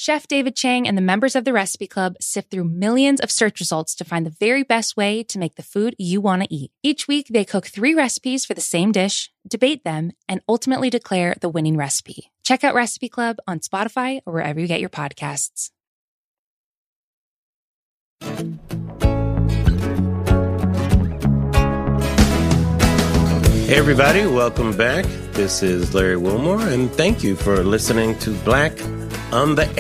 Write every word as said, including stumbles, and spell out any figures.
Chef David Chang and the members of the Recipe Club sift through millions of search results to find the very best way to make the food you want to eat. Each week, they cook three recipes for the same dish, debate them, and ultimately declare the winning recipe. Check out Recipe Club on Spotify or wherever you get your podcasts. Hey everybody, welcome back. This is Larry Wilmore, and thank you for listening to Black on the